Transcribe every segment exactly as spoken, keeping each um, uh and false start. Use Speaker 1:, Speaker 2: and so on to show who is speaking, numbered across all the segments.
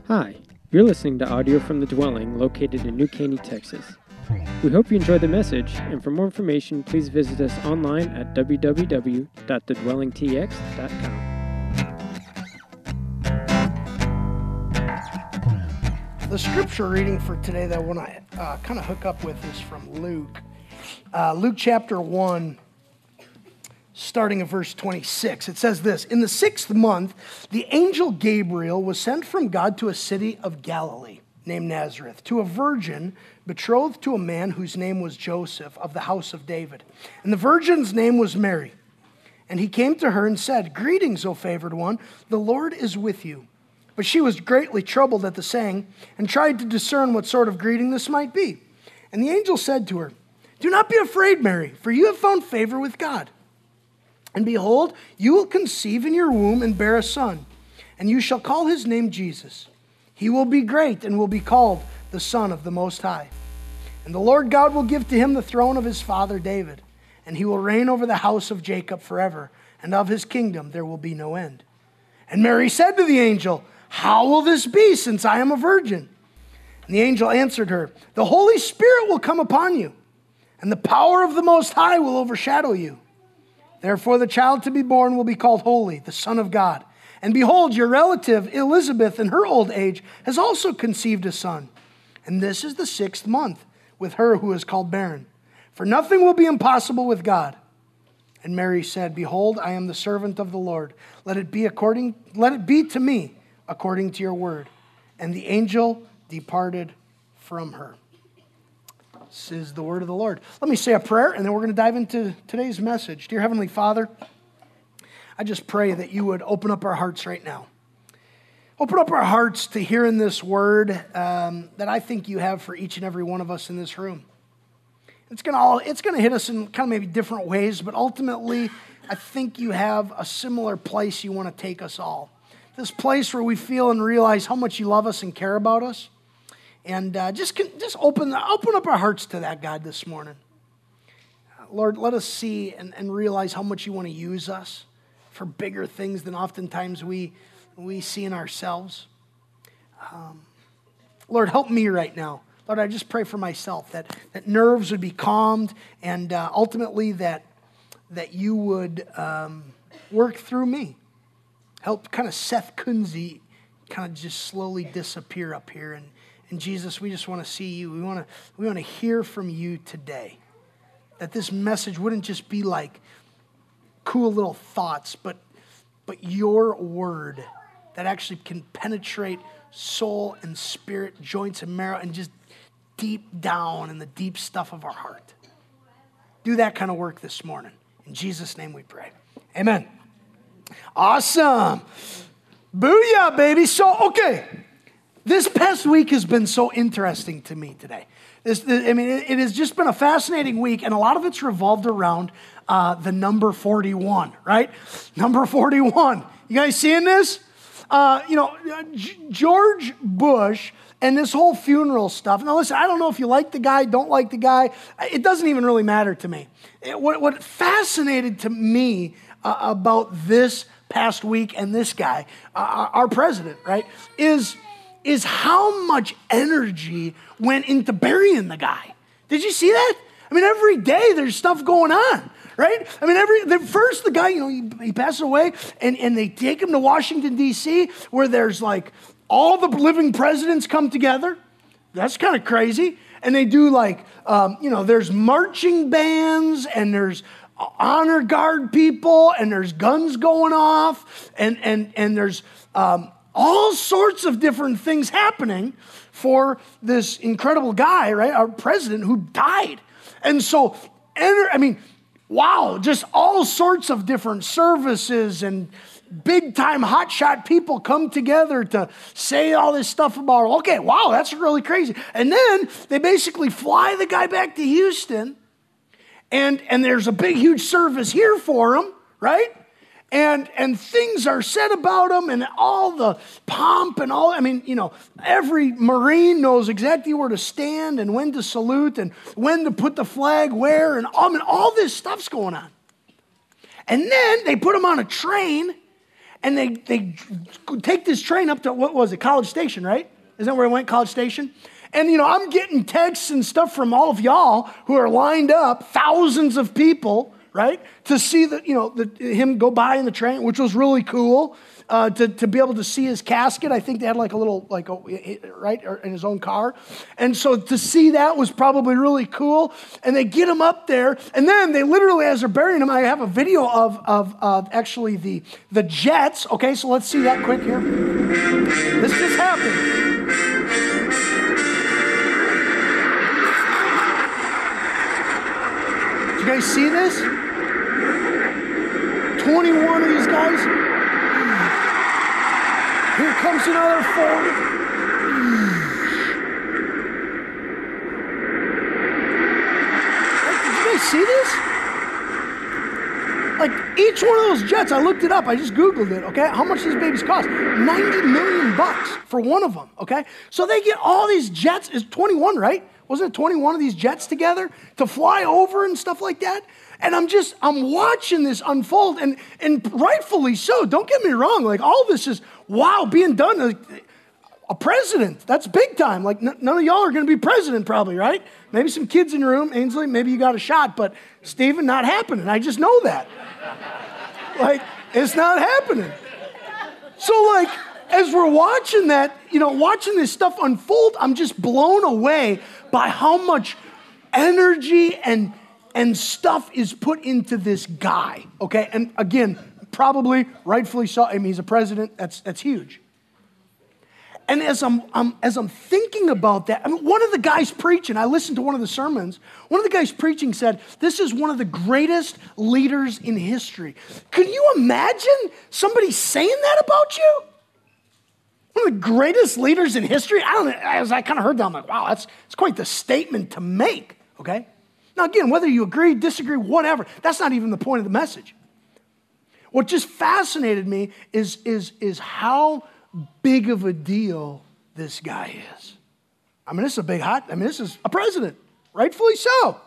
Speaker 1: Hi, you're listening to audio from The Dwelling located in New Caney, Texas. We hope you enjoyed the message, and for more information, please visit us online at w w w dot the dwelling t x dot com.
Speaker 2: The scripture reading for today that I want to uh, kind of hook up with is from Luke. Uh, Luke chapter one, starting at verse twenty-six. It says this: In the sixth month, the angel Gabriel was sent from God to a city of Galilee named Nazareth, to a virgin betrothed to a man whose name was Joseph, of the house of David. And the virgin's name was Mary. And he came to her and said, "Greetings, O favored one, the Lord is with you." But she was greatly troubled at the saying, and tried to discern what sort of greeting this might be. And the angel said to her, "Do not be afraid, Mary, for you have found favor with God. And behold, you will conceive in your womb and bear a son, and you shall call his name Jesus. He will be great and will be called the Son of the Most High. And the Lord God will give to him the throne of his father David, and he will reign over the house of Jacob forever, and of his kingdom there will be no end." And Mary said to the angel, "How will this be, since I am a virgin?" And the angel answered her, "The Holy Spirit will come upon you, and the power of the Most High will overshadow you. Therefore the child to be born will be called Holy, the Son of God. And behold, your relative Elizabeth in her old age has also conceived a son. And this is the sixth month with her who is called barren. For nothing will be impossible with God." And Mary said, "Behold, I am the servant of the Lord. Let it be according, let it be to me according to your word." And the angel departed from her. This is the word of the Lord. Let me say a prayer, and then we're going to dive into today's message. Dear Heavenly Father, I just pray that you would open up our hearts right now. Open up our hearts to hearing this word um, that I think you have for each and every one of us in this room. It's going to all it's going to hit us in kind of maybe different ways, but ultimately, I think you have a similar place you want to take us all. This place where we feel and realize how much you love us and care about us. And uh, just just open open up our hearts to that, God, this morning. Lord, let us see and, and realize how much you want to use us for bigger things than oftentimes we we see in ourselves. Um, Lord, help me right now. Lord, I just pray for myself that, that nerves would be calmed, and uh, ultimately that that you would um, work through me. Help kind of Seth Kunze kind of just slowly disappear up here. And, and Jesus, we just want to see you. We want to we want to hear from you today. That this message wouldn't just be like cool little thoughts, but but your word that actually can penetrate soul and spirit, joints and marrow, and just deep down in the deep stuff of our heart. Do that kind of work this morning. In Jesus' name we pray. Amen. Awesome. Booyah, baby. So, okay. This past week has been so interesting to me today. This, I mean, it, it has just been a fascinating week, and a lot of it's revolved around uh, the number forty-one, right? Number forty-one. You guys seeing this? Uh, you know, G- George Bush and this whole funeral stuff. Now, listen, I don't know if you like the guy, don't like the guy. It doesn't even really matter to me. It, what, what fascinated to me uh, about this past week and this guy, uh, our president, right, is... is how much energy went into burying the guy. Did you see that? I mean, every day there's stuff going on, right? I mean, every the, first the guy, you know, he, he passes away, and, and they take him to Washington, D C, where there's like all the living presidents come together. That's kind of crazy. And they do like, um, you know, there's marching bands, and there's honor guard people, and there's guns going off, and and and there's... Um, all sorts of different things happening for this incredible guy, right? Our president who died. And so, I mean, wow, just all sorts of different services and big time hotshot people come together to say all this stuff about, okay, wow, that's really crazy. And then they basically fly the guy back to Houston, and, and there's a big, huge service here for him, right? And and things are said about him, and all the pomp and all, I mean, you know, every Marine knows exactly where to stand and when to salute and when to put the flag where, and all, I mean, all this stuff's going on. And then they put him on a train, And they, they take this train up to, what was it, College Station, right? Isn't that where it went, College Station? And, you know, I'm getting texts and stuff from all of y'all who are lined up, thousands of people, right, to see the, you know, the, him go by in the train, which was really cool. Uh, to, to be able to see his casket. I think they had like a little, like, a, right, in his own car. And so to see that was probably really cool. And they get him up there. And then they literally, as they're burying him, I have a video of, of, of actually the, the jets. Okay, so let's see that quick here. This just happened. Did you guys see this? twenty-one of these guys. Here comes another forty. Did you guys see this? Like each one of those jets, I looked it up. I just Googled it, okay? How much these babies cost? ninety million bucks for one of them, okay? So they get all these jets. It's twenty-one, right? Wasn't it twenty-one of these jets together to fly over and stuff like that? And I'm just, I'm watching this unfold, and, and rightfully so. Don't get me wrong. Like, all of this is, wow, being done. Like, a president, that's big time. Like, n- none of y'all are going to be president probably, right? Maybe some kids in the room. Ainsley, maybe you got a shot. But, Stephen, not happening. I just know that. Like, it's not happening. So, like, as we're watching that, you know, watching this stuff unfold, I'm just blown away by how much energy and And stuff is put into this guy, okay? And again, probably, rightfully so. I mean, he's a president. That's that's huge. And as I'm, I'm as I'm thinking about that, I mean, one of the guys preaching, I listened to one of the sermons. One of the guys preaching said, "This is one of the greatest leaders in history." Can you imagine somebody saying that about you? One of the greatest leaders in history. I don't know. As I kind of heard that, I'm like, wow, that's that's quite the statement to make. Okay. Now, again, whether you agree, disagree, whatever, that's not even the point of the message. What just fascinated me is, is, is how big of a deal this guy is. I mean, this is a big hot, I mean, this is a president, rightfully so.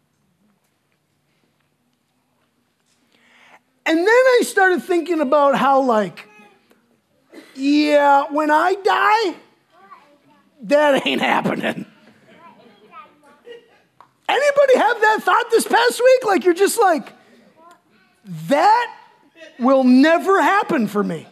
Speaker 2: And then I started thinking about how, like, yeah, when I die, that ain't happening. Anybody have that thought this past week? Like, you're just like, that will never happen for me.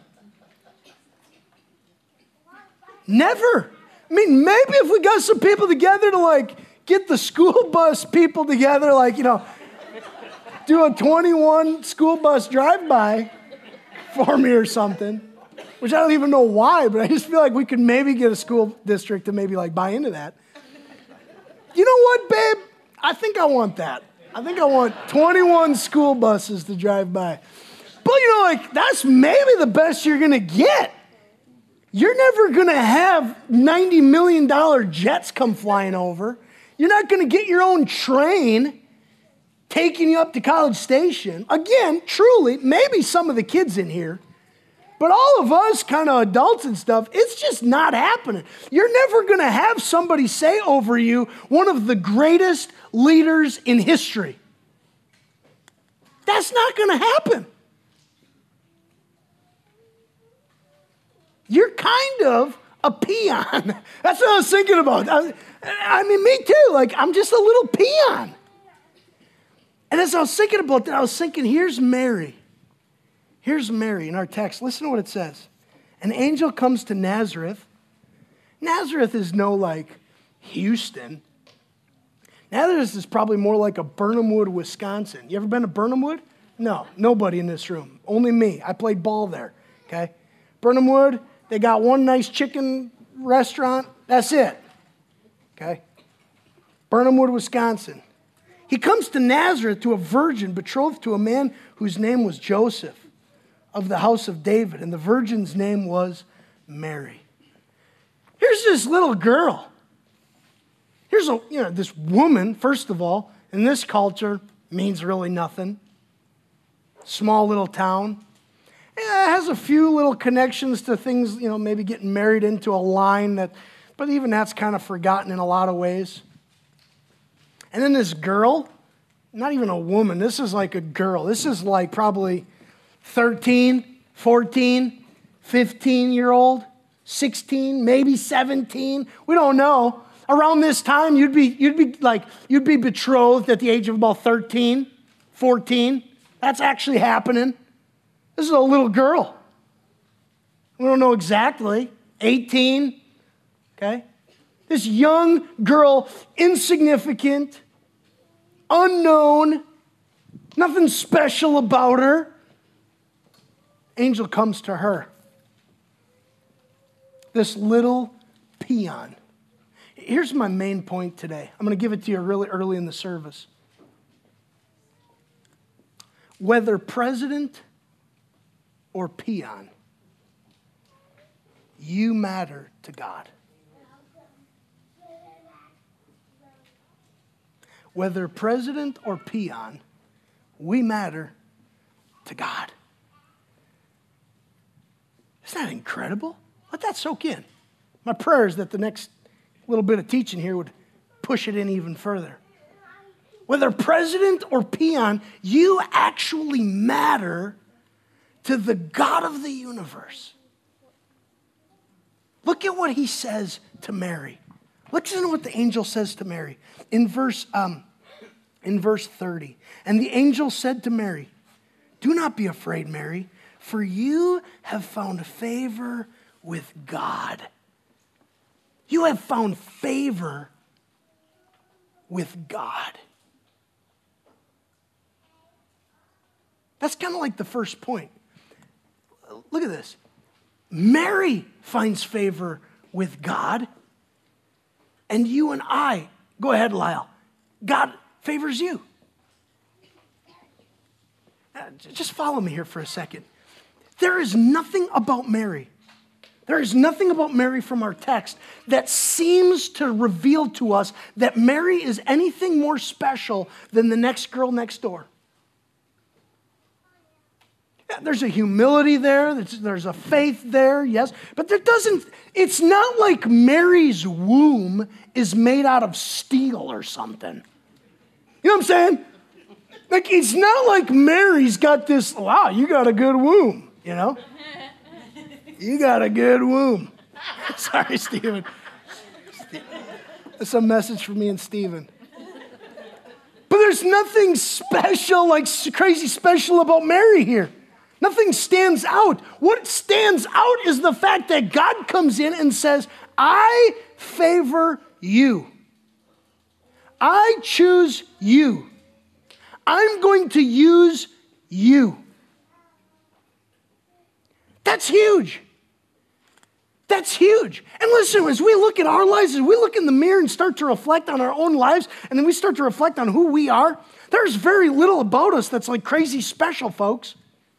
Speaker 2: Never. I mean, maybe if we got some people together to, like, get the school bus people together, like, you know, do a twenty-one school bus drive-by for me or something, which I don't even know why, but I just feel like we could maybe get a school district to maybe, like, buy into that. You know what, babe? I think I want that. I think I want twenty-one school buses to drive by. But, you know, like, that's maybe the best you're going to get. You're never going to have ninety million dollars jets come flying over. You're not going to get your own train taking you up to College Station. Again, truly, maybe some of the kids in here, but all of us kind of adults and stuff, it's just not happening. You're never going to have somebody say over you, one of the greatest leaders in history. That's not going to happen. You're kind of a peon. That's what I was thinking about. I, I mean, me too. Like, I'm just a little peon. And as I was thinking about that, I was thinking, here's Mary. Here's Mary in our text. Listen to what it says. An angel comes to Nazareth. Nazareth is no like Houston. Nazareth is probably more like a Burnhamwood, Wisconsin. You ever been to Burnhamwood? No, nobody in this room. Only me. I played ball there, okay? Burnhamwood, they got one nice chicken restaurant. That's it, okay? Burnhamwood, Wisconsin. He comes to Nazareth to a virgin betrothed to a man whose name was Joseph of the house of David, and the virgin's name was Mary. Here's this little girl. Here's a, you know, this woman, first of all, in this culture, means really nothing. Small little town. Yeah, it has a few little connections to things, you know, maybe getting married into a line that, but even that's kind of forgotten in a lot of ways. And then this girl, not even a woman, this is like a girl. This is like probably thirteen, fourteen, fifteen-year-old, sixteen, maybe seventeen. We don't know. Around this time, you'd be, you'd be like, you'd be betrothed at the age of about thirteen, fourteen. That's actually happening. This is a little girl. We don't know exactly. eighteen, okay? This young girl, insignificant, unknown, nothing special about her. Angel comes to her. This little peon. Here's my main point today. I'm going to give it to you really early in the service. Whether president or peon, you matter to God. Whether president or peon, we matter to God. Isn't that incredible? Let that soak in. My prayer is that the next little bit of teaching here would push it in even further. Whether president or peon, you actually matter to the God of the universe. Look at what he says to Mary. Listen to what the angel says to Mary in verse, um, in verse thirty. And the angel said to Mary, "Do not be afraid, Mary, for you have found favor with God." You have found favor with God. That's kind of like the first point. Look at this. Mary finds favor with God, and you and I, go ahead, Lyle, God favors you. Uh, just follow me here for a second. There is nothing about Mary. There is nothing about Mary from our text that seems to reveal to us that Mary is anything more special than the next girl next door. There's a humility there. There's a faith there, yes. But there doesn't, it's not like Mary's womb is made out of steel or something. You know what I'm saying? Like, it's not like Mary's got this, wow, you got a good womb, you know? You got a good womb. Sorry, Stephen. That's a message for me and Stephen. But there's nothing special, like crazy special about Mary here. Nothing stands out. What stands out is the fact that God comes in and says, I favor you. I choose you. I'm going to use you. That's huge. That's huge. And listen, as we look at our lives, as we look in the mirror and start to reflect on our own lives, and then we start to reflect on who we are, there's very little about us that's like crazy special, folks.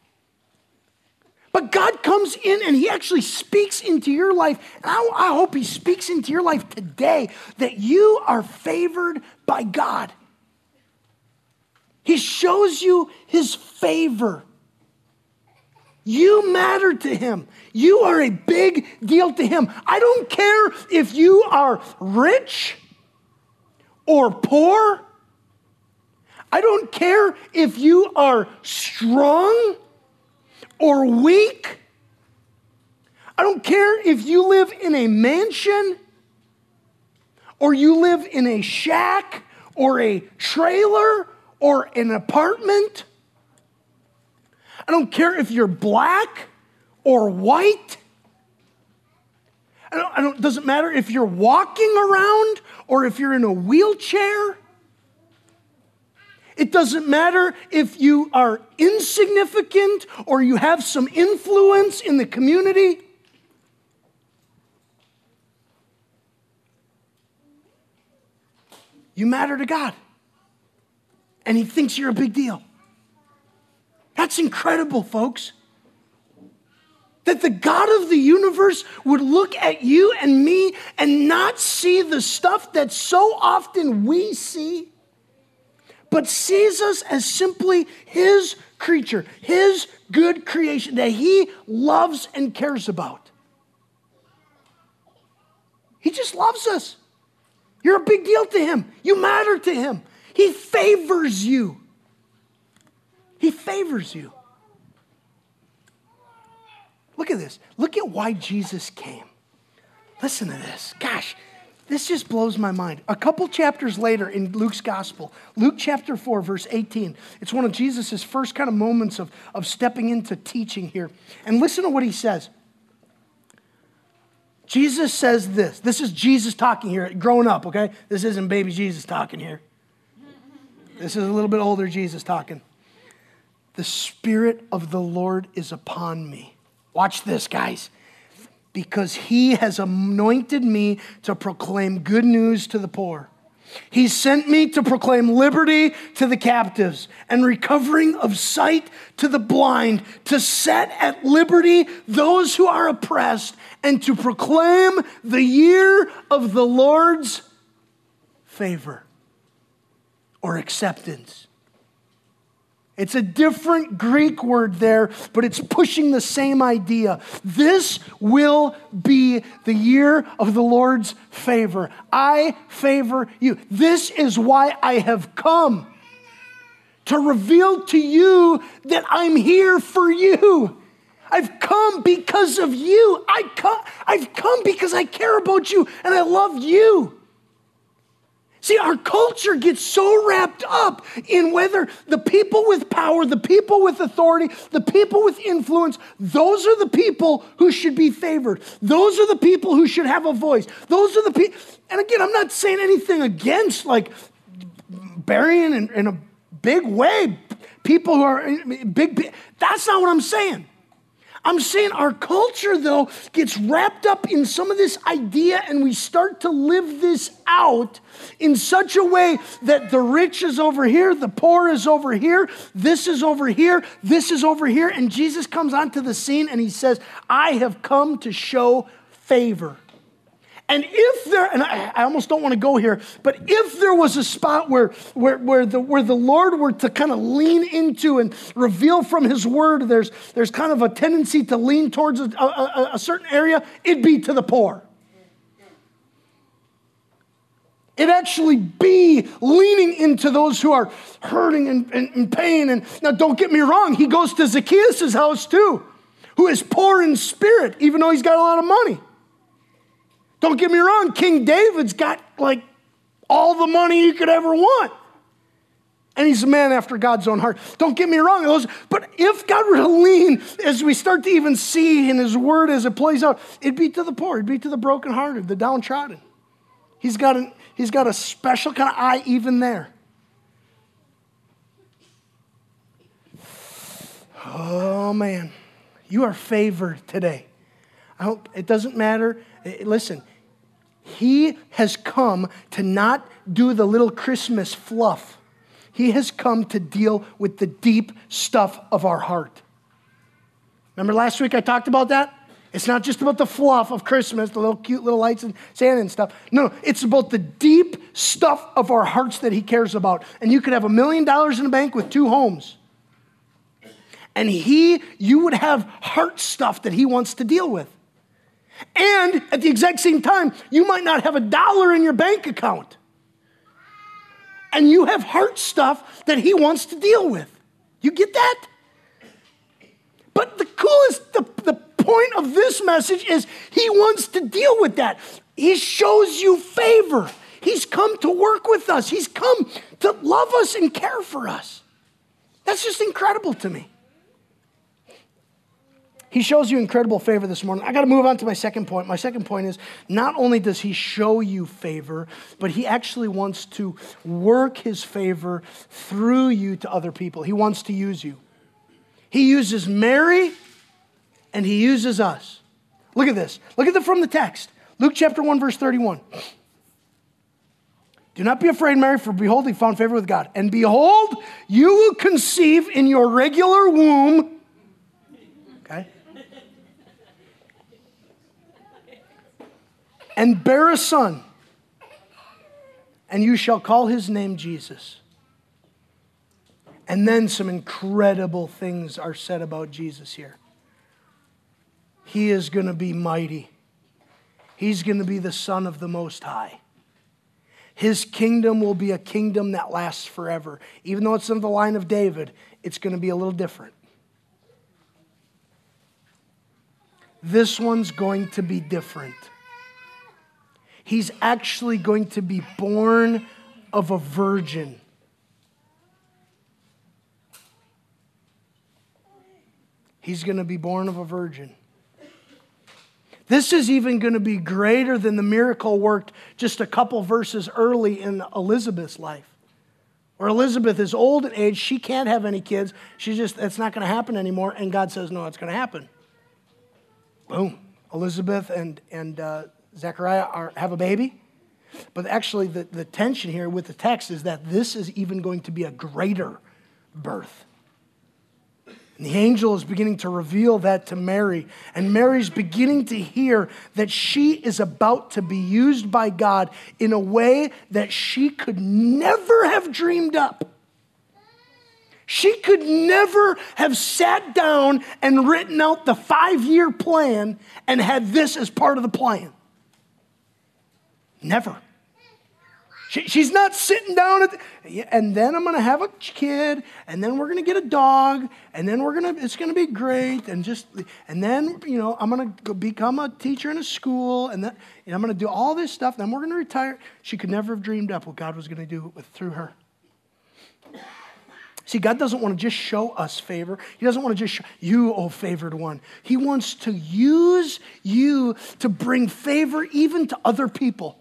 Speaker 2: But God comes in and he actually speaks into your life. And I, I hope he speaks into your life today that you are favored by God. He shows you his favor. You matter to him. You are a big deal to him. I don't care if you are rich or poor. I don't care if you are strong or weak. I don't care if you live in a mansion or you live in a shack or a trailer or an apartment. I don't care if you're black or white. I don't, I don't, it doesn't matter if you're walking around or if you're in a wheelchair. It doesn't matter if you are insignificant or you have some influence in the community. You matter to God. And he thinks you're a big deal. That's incredible, folks. That the God of the universe would look at you and me and not see the stuff that so often we see, but sees us as simply his creature, his good creation that he loves and cares about. He just loves us. You're a big deal to him. You matter to him. He favors you. He favors you. at this. Look at why Jesus came. Listen to this. Gosh, this just blows my mind. A couple chapters later in Luke's gospel, Luke chapter four, verse eighteen, it's one of Jesus' first kind of moments of, of stepping into teaching here. And listen to what he says. Jesus says this. This is Jesus talking here, growing up, okay? This isn't baby Jesus talking here. This is a little bit older Jesus talking. The Spirit of the Lord is upon me. Watch this, guys. Because he has anointed me to proclaim good news to the poor. He sent me to proclaim liberty to the captives and recovering of sight to the blind, to set at liberty those who are oppressed, and to proclaim the year of the Lord's favor or acceptance. It's a different Greek word there, but it's pushing the same idea. This will be the year of the Lord's favor. I favor you. This is why I have come, to reveal to you that I'm here for you. I've come because of you. I come, I've come because I care about you and I love you. See, our culture gets so wrapped up in whether the people with power, the people with authority, the people with influence, those are the people who should be favored. Those are the people who should have a voice. Those are the people. And again, I'm not saying anything against like burying in, in a big way people who are big. That's not what I'm saying. I'm saying our culture, though, gets wrapped up in some of this idea, and we start to live this out in such a way that the rich is over here, the poor is over here, this is over here, this is over here, and Jesus comes onto the scene and he says, I have come to show favor. And if there, and I, I almost don't want to go here, but if there was a spot where, where, where, the, where the Lord were to kind of lean into and reveal from his word, there's, there's kind of a tendency to lean towards a, a, a certain area, it'd be to the poor. It'd actually be leaning into those who are hurting and, and, and pain. And now don't get me wrong, he goes to Zacchaeus' house too, who is poor in spirit, even though he's got a lot of money. Don't get me wrong, King David's got like all the money you could ever want. And he's a man after God's own heart. Don't get me wrong, those, but if God were to lean, as we start to even see in his word as it plays out, it'd be to the poor, it'd be to the brokenhearted, the downtrodden. He's got, an, he's got a special kind of eye even there. Oh man, you are favored today. I hope it doesn't matter. Listen, he has come to not do the little Christmas fluff. He has come to deal with the deep stuff of our heart. Remember last week I talked about that? It's not just about the fluff of Christmas, the little cute little lights and Santa and stuff. No, it's about the deep stuff of our hearts that he cares about. And you could have a million dollars in the bank with two homes. And he, you would have heart stuff that he wants to deal with. And at the exact same time, you might not have a dollar in your bank account. And you have heart stuff that he wants to deal with. You get that? But the coolest, the, the point of this message is he wants to deal with that. He shows you favor. He's come to work with us. He's come to love us and care for us. That's just incredible to me. He shows you incredible favor this morning. I got to move on to my second point. My second point is not only does he show you favor, but he actually wants to work his favor through you to other people. He wants to use you. He uses Mary and he uses us. Look at this. Look at it from the text. Luke chapter one, verse thirty-one. Do not be afraid, Mary, for behold, you found favor with God. And behold, you will conceive in your regular womb. Okay. And bear a son, and you shall call his name Jesus. And then some incredible things are said about Jesus here. He is going to be mighty. He's going to be the Son of the Most High. His kingdom will be a kingdom that lasts forever. Even though it's in the line of David, it's going to be a little different. this one's going to be different. He's actually going to be born of a virgin. He's going to be born of a virgin. This is even going to be greater than the miracle worked just a couple verses early in Elizabeth's life. Where Elizabeth is old in age, she can't have any kids. She's just, it's not going to happen anymore. And God says, no, it's going to happen. Boom. Elizabeth and, and uh, Zechariah are, have a baby. But actually, the, the tension here with the text is that this is even going to be a greater birth. And the angel is beginning to reveal that to Mary. And Mary's beginning to hear that she is about to be used by God in a way that she could never have dreamed up. She could never have sat down and written out the five-year plan and had this as part of the plan. Never. She, she's not sitting down at the, and then I'm going to have a kid, and then we're going to get a dog, and then we're going to, it's going to be great, and just, and then, you know, I'm going to become a teacher in a school, and then and I'm going to do all this stuff, then we're going to retire. She could never have dreamed up what God was going to do with through her. See, God doesn't want to just show us favor. He doesn't want to just show you, oh favored one. He wants to use you to bring favor even to other people.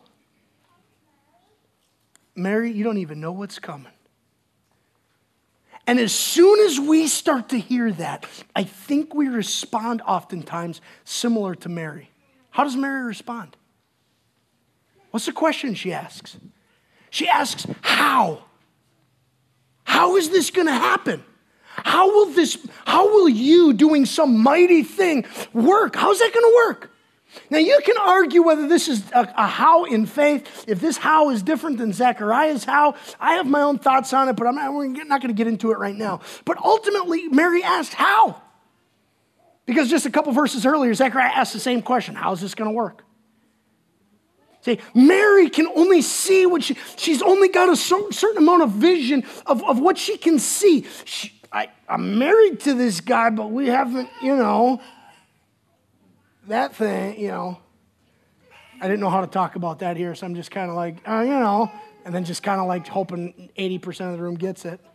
Speaker 2: Mary, you don't even know what's coming. And as soon as we start to hear that, I think we respond oftentimes similar to Mary. How does Mary respond? What's the question she asks? She asks, how? How is this going to happen? How will this, how will you doing some mighty thing work? How's that going to work? Now, you can argue whether this is a, a how in faith, if this how is different than Zechariah's how. I have my own thoughts on it, but I'm not, we're not going to get into it right now. But ultimately, Mary asked how. Because just a couple verses earlier, Zechariah asked the same question. How is this going to work? See, Mary can only see what she, she's only got a certain amount of vision of, of what she can see. She, I, I'm married to this guy, but we haven't, you know... that thing, you know, I didn't know how to talk about that here, so I'm just kind of like, uh, you know, and then just kind of like hoping eighty percent of the room gets it.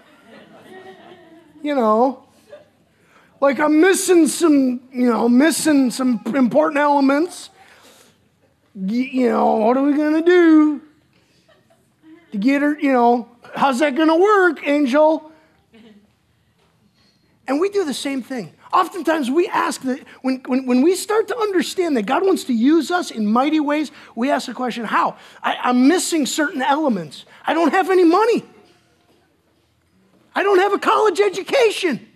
Speaker 2: You know, like I'm missing some, you know, missing some important elements. Y- you know, what are we going to do to get her, you know, how's that going to work, angel? And we do the same thing. Oftentimes we ask that when, when, when we start to understand that God wants to use us in mighty ways, we ask the question, how? I, I'm missing certain elements. I don't have any money. I don't have a college education.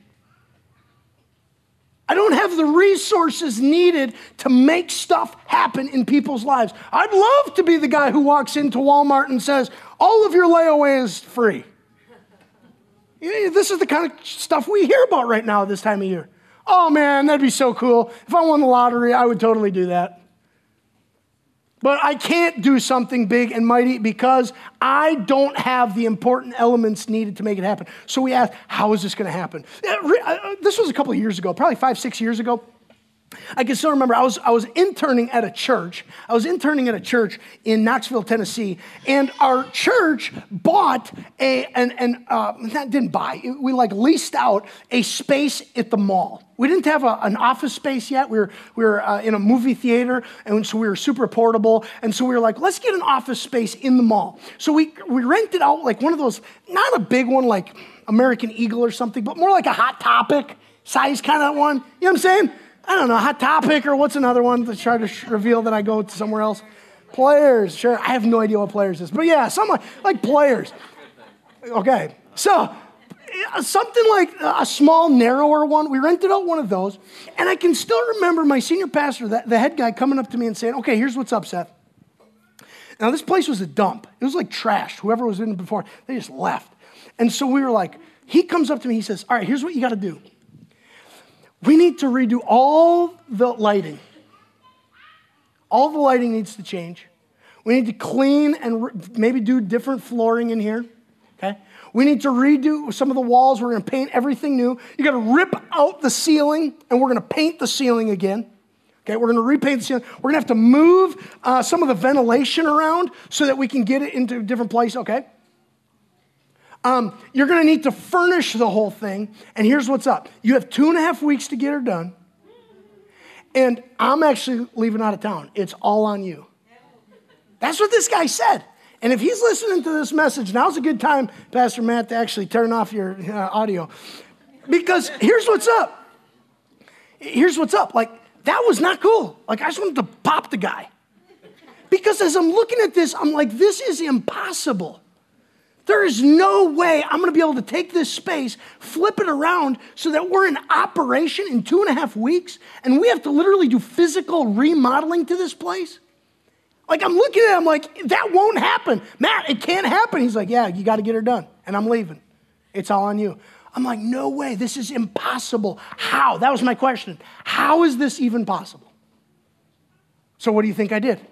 Speaker 2: I don't have the resources needed to make stuff happen in people's lives. I'd love to be the guy who walks into Walmart and says, all of your layaway is free. This is the kind of stuff we hear about right now this time of year. Oh man, that'd be so cool. If I won the lottery, I would totally do that. But I can't do something big and mighty because I don't have the important elements needed to make it happen. So we ask, how is this going to happen? This was a couple of years ago, probably five, six years ago. I can still remember I was I was interning at a church. I was interning at a church in Knoxville, Tennessee, and our church bought a and and uh, that didn't buy. We like leased out a space at the mall. We didn't have a, an office space yet. We were we were uh, in a movie theater, and so we were super portable. And so we were like, let's get an office space in the mall. So we we rented out like one of those, not a big one like American Eagle or something, but more like a Hot Topic size kind of one. You know what I'm saying? I don't know, Hot Topic, or what's another one to try to sh- reveal that I go to somewhere else? Players, sure. I have no idea what Players is. But yeah, some like Players. Okay, so something like a small, narrower one. We rented out one of those. And I can still remember my senior pastor, the, the head guy, coming up to me and saying, okay, here's what's up, Seth. Now, this place was a dump. It was like trash. Whoever was in it before, they just left. And so we were like, he comes up to me, he says, all right, here's what you got to do. We need to redo all the lighting. All the lighting needs to change. We need to clean and re- maybe do different flooring in here, okay? We need to redo some of the walls. We're going to paint everything new. You got to rip out the ceiling, and we're going to paint the ceiling again. Okay, we're going to repaint the ceiling. We're going to have to move uh, some of the ventilation around so that we can get it into a different place, okay? Um, you're going to need to furnish the whole thing. And here's what's up. You have two and a half weeks to get her done. And I'm actually leaving out of town. It's all on you. That's what this guy said. And if he's listening to this message, now's a good time, Pastor Matt, to actually turn off your uh, audio. Because here's what's up. Here's what's up. Like, that was not cool. Like, I just wanted to pop the guy. Because as I'm looking at this, I'm like, this is impossible. There is no way I'm going to be able to take this space, flip it around so that we're in operation in two and a half weeks, and we have to literally do physical remodeling to this place. Like, I'm looking at it, I'm like, that won't happen. Matt, it can't happen. He's like, yeah, you got to get her done, and I'm leaving. It's all on you. I'm like, no way. This is impossible. How? That was my question. How is this even possible? So what do you think I did?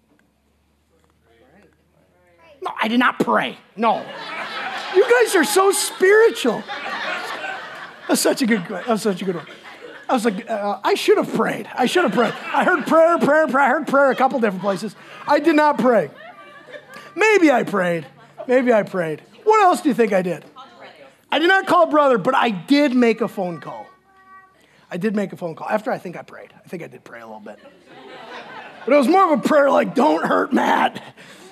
Speaker 2: No, I did not pray. No. You guys are so spiritual. That's such a good that was such a good one. I was like, uh, I should have prayed. I should have prayed. I heard prayer, prayer, prayer. I heard prayer a couple different places. I did not pray. Maybe I prayed. Maybe I prayed. What else do you think I did? I did not call brother, but I did make a phone call. I did make a phone call. After I think I prayed. I think I did pray a little bit. But it was more of a prayer like, don't hurt Matt.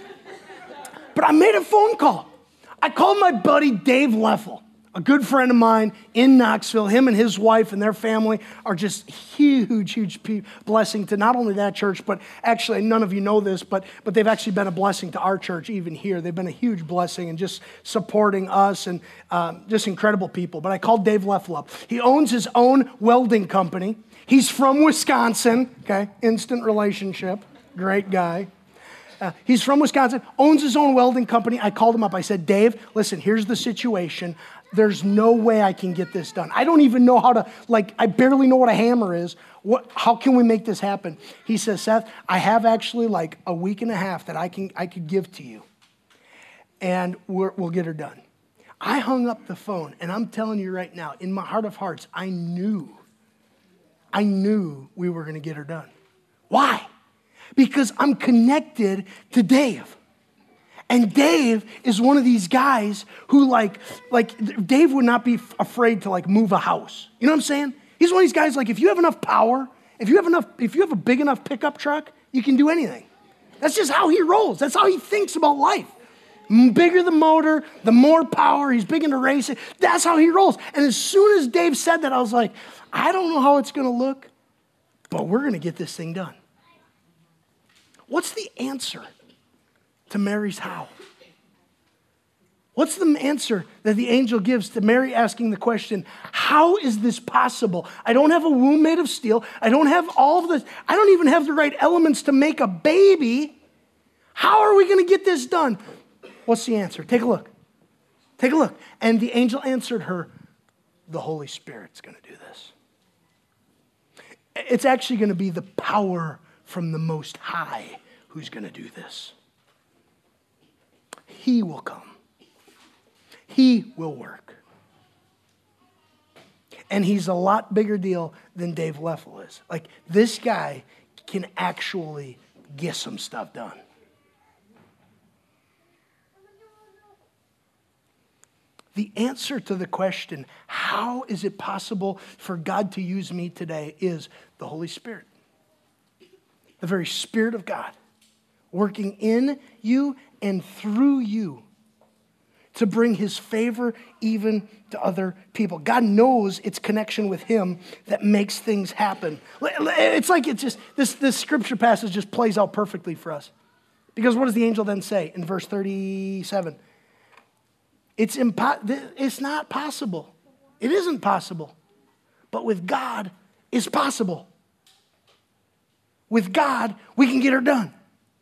Speaker 2: But I made a phone call. I called my buddy Dave Leffel, a good friend of mine in Knoxville. Him and his wife and their family are just huge, huge blessing to not only that church, but actually none of you know this, but, but they've actually been a blessing to our church even here. They've been a huge blessing and just supporting us and um, just incredible people. But I called Dave Leffel up. He owns his own welding company. He's from Wisconsin, okay, instant relationship, great guy. Uh, he's from Wisconsin, owns his own welding company. I called him up. I said, Dave, listen, here's the situation. There's no way I can get this done. I don't even know how to, like, I barely know what a hammer is. What? How can we make this happen? He says, Seth, I have actually like a week and a half that I can I could give to you, and we're, we'll get her done. I hung up the phone, and I'm telling you right now, in my heart of hearts, I knew, I knew we were going to get her done. Why? Because I'm connected to Dave. And Dave is one of these guys who like, like Dave would not be f- afraid to like move a house. You know what I'm saying? He's one of these guys like if you have enough power, if you have enough, if you have a big enough pickup truck, you can do anything. That's just how he rolls. That's how he thinks about life. Bigger the motor, the more power. He's big into racing. That's how he rolls. And as soon as Dave said that, I was like, I don't know how it's going to look, but we're going to get this thing done. What's the answer to Mary's how? What's the answer that the angel gives to Mary asking the question, how is this possible? I don't have a womb made of steel. I don't have all of this. I don't even have the right elements to make a baby. How are we going to get this done? What's the answer? Take a look. Take a look. And the angel answered her, the Holy Spirit's going to do this. It's actually going to be the power from the Most High who's going to do this. He will come. He will work. And he's a lot bigger deal than Dave Leffel is. Like, this guy can actually get some stuff done. The answer to the question, how is it possible for God to use me today, is the Holy Spirit. The very Spirit of God working in you and through you to bring his favor even to other people. God knows it's connection with him that makes things happen. It's like it's just, this, this scripture passage just plays out perfectly for us. Because what does the angel then say in verse thirty-seven? It's impo- It's not possible. It isn't possible. But with God, it's possible. With God, we can get her done.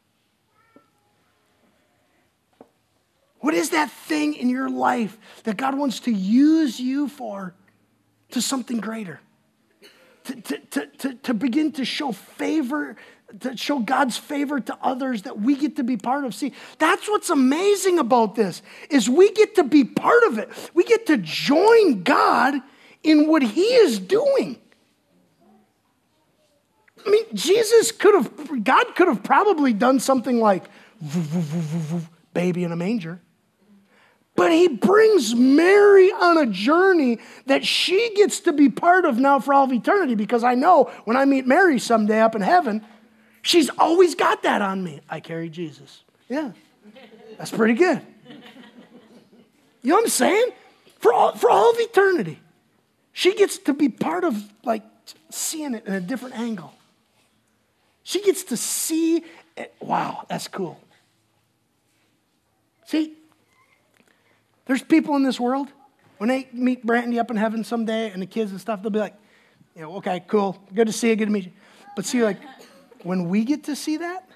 Speaker 2: What is that thing in your life that God wants to use you for to something greater? To, to, to, to, to begin to show favor, to show God's favor to others that we get to be part of. See, that's what's amazing about this, is we get to be part of it. We get to join God in what he is doing. I mean, Jesus could have, God could have probably done something like baby in a manger. But he brings Mary on a journey that she gets to be part of now for all of eternity, because I know when I meet Mary someday up in heaven, she's always got that on me. I carry Jesus. Yeah, that's pretty good. You know what I'm saying? For all, for all of eternity, she gets to be part of, like, seeing it in a different angle. She gets to see it. Wow, that's cool. See, there's people in this world, when they meet Brandy up in heaven someday and the kids and stuff, they'll be like, you know, okay, cool, good to see you, good to meet you. But see, like, when we get to see that,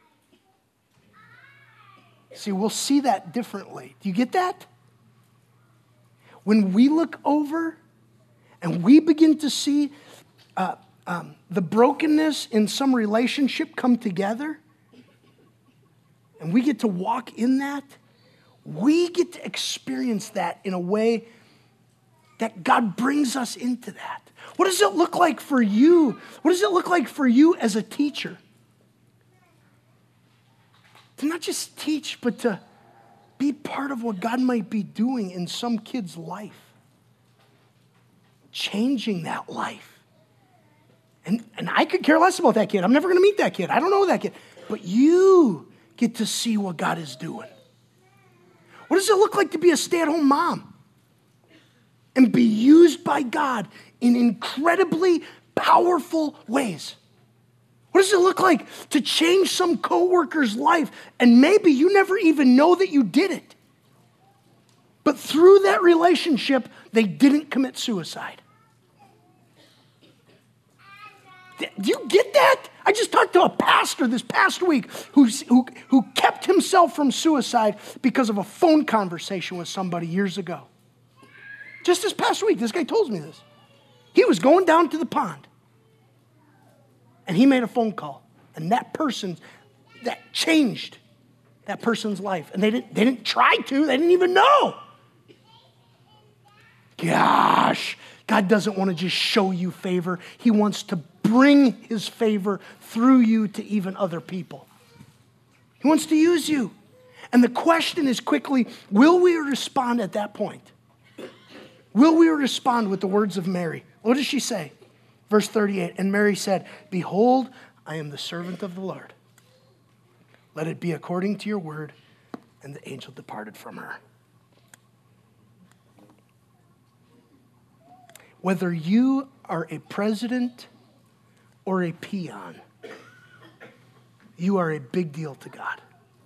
Speaker 2: see, we'll see that differently. Do you get that? When we look over and we begin to see uh, um, the brokenness in some relationship come together, and we get to walk in that, we get to experience that in a way that God brings us into that. What does it look like for you? What does it look like for you as a teacher? To not just teach, but to be part of what God might be doing in some kid's life. Changing that life. And, and I could care less about that kid. I'm never going to meet that kid. I don't know that kid. But you get to see what God is doing. What does it look like to be a stay-at-home mom and be used by God in incredibly powerful ways? What does it look like to change some coworker's life and maybe you never even know that you did it? But through that relationship, they didn't commit suicide. Do you get that? I just talked to a pastor this past week who's, who, who kept himself from suicide because of a phone conversation with somebody years ago. Just this past week, this guy told me this. He was going down to the pond, and he made a phone call, and that person, that changed that person's life. And they didn't, they didn't try to. They didn't even know. Gosh, God doesn't want to just show you favor. He wants to bring his favor through you to even other people. He wants to use you. And the question is quickly, will we respond at that point? Will we respond with the words of Mary? What does she say? Verse thirty-eight, and Mary said, behold, I am the servant of the Lord. Let it be according to your word. And the angel departed from her. Whether you are a president or a peon, you are a big deal to God.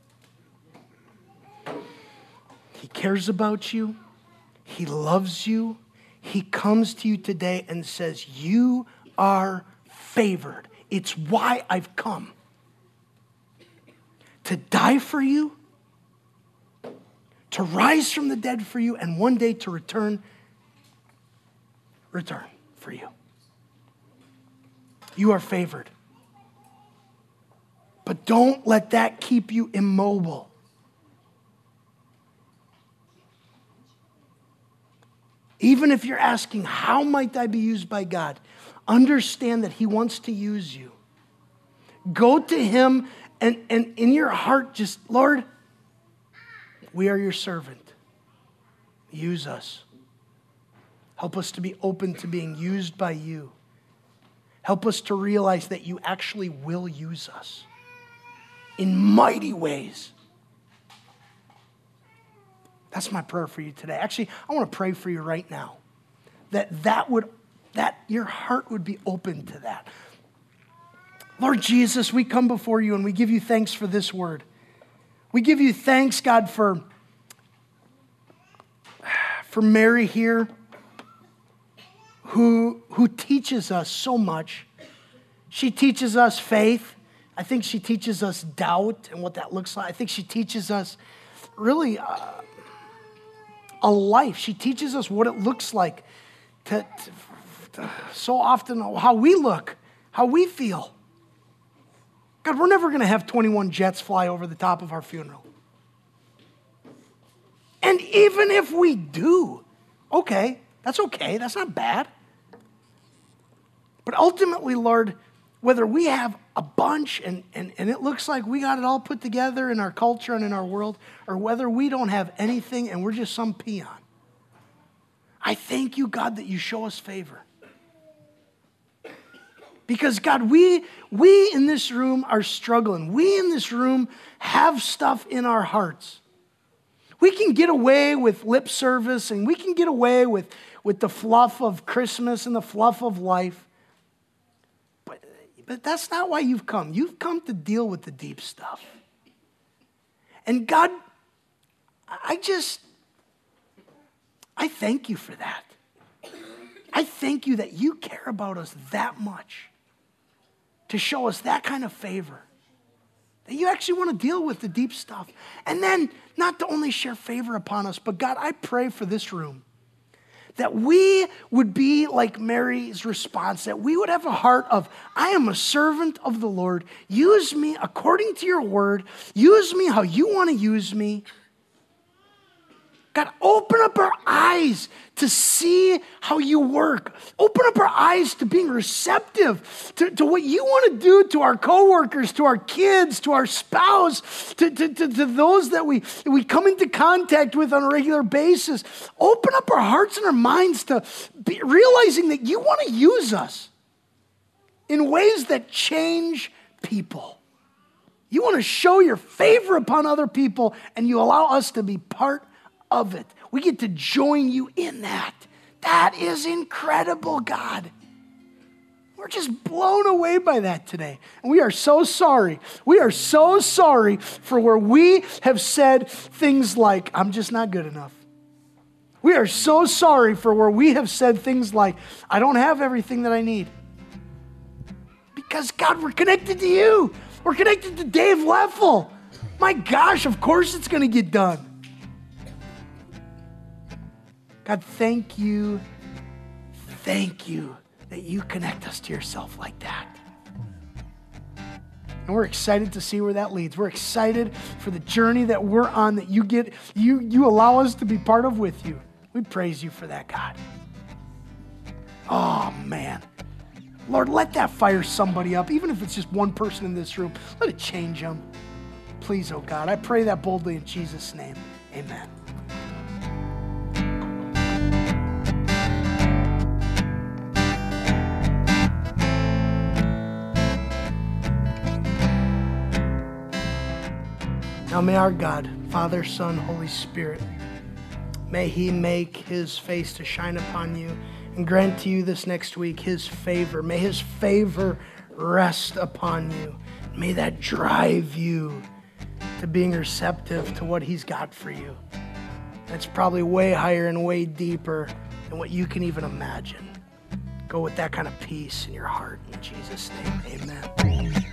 Speaker 2: He cares about you. He loves you. He comes to you today and says, you are favored. It's why I've come. To die for you, to rise from the dead for you, and one day to return, return for you. You are favored. But don't let that keep you immobile. Even if you're asking, how might I be used by God? Understand that he wants to use you. Go to him and, and in your heart just, Lord, we are your servant. Use us. Help us to be open to being used by you. Help us to realize that you actually will use us in mighty ways. That's my prayer for you today. Actually, I want to pray for you right now. That that would, that your heart would be open to that. Lord Jesus, we come before you and we give you thanks for this word. We give you thanks, God, for, for Mary here, who, who teaches us so much. She teaches us faith. I think she teaches us doubt and what that looks like. I think she teaches us really uh, a life. She teaches us what it looks like to, to, to so often how we look, how we feel. God, we're never going to have twenty-one jets fly over the top of our funeral. And even if we do, okay, that's okay. That's not bad. But ultimately, Lord, whether we have a bunch and, and, and it looks like we got it all put together in our culture and in our world, or whether we don't have anything and we're just some peon. I thank you, God, that you show us favor. Because, God, we, we in this room are struggling. We in this room have stuff in our hearts. We can get away with lip service and we can get away with, with the fluff of Christmas and the fluff of life. But, but that's not why you've come. You've come to deal with the deep stuff. And God, I just, I thank you for that. I thank you that you care about us that much to show us that kind of favor. That you actually want to deal with the deep stuff. And then not to only share favor upon us, but God, I pray for this room that we would be like Mary's response, that we would have a heart of, I am a servant of the Lord. Use me according to your word. Use me how you want to use me. God, open up our eyes to see how you work. Open up our eyes to being receptive to, to what you want to do to our coworkers, to our kids, to our spouse, to, to, to, to those that we, we come into contact with on a regular basis. Open up our hearts and our minds to be, realizing that you want to use us in ways that change people. You want to show your favor upon other people, and you allow us to be part of it. We get to join you in that. That is incredible, God. We're just blown away by that today. And we are so sorry. We are so sorry for where we have said things like, I'm just not good enough. We are so sorry for where we have said things like, I don't have everything that I need. Because, God, we're connected to you. We're connected to Dave Leffel. My gosh, of course it's going to get done. God, thank you, thank you that you connect us to yourself like that. And we're excited to see where that leads. We're excited for the journey that we're on, that you get, you, you allow us to be part of with you. We praise you for that, God. Oh, man. Lord, let that fire somebody up, even if it's just one person in this room. Let it change them. Please, oh God, I pray that boldly in Jesus' name. Amen. Now may our God, Father, Son, Holy Spirit, may he make his face to shine upon you and grant to you this next week his favor. May his favor rest upon you. May that drive you to being receptive to what he's got for you. That's probably way higher and way deeper than what you can even imagine. Go with that kind of peace in your heart. In Jesus' name, amen.